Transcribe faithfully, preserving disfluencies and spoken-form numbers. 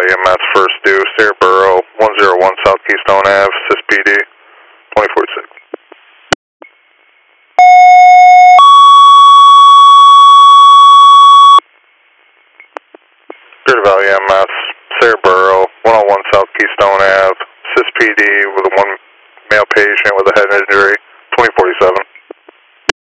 Valley M S first due, Sarah Borough, one oh one South Keystone Ave, S I S P D, twenty forty-six. Greater Valley M S, Sarah Borough, one oh one South Keystone Ave, S I S P D with a one male patient with a head injury, twenty forty-seven.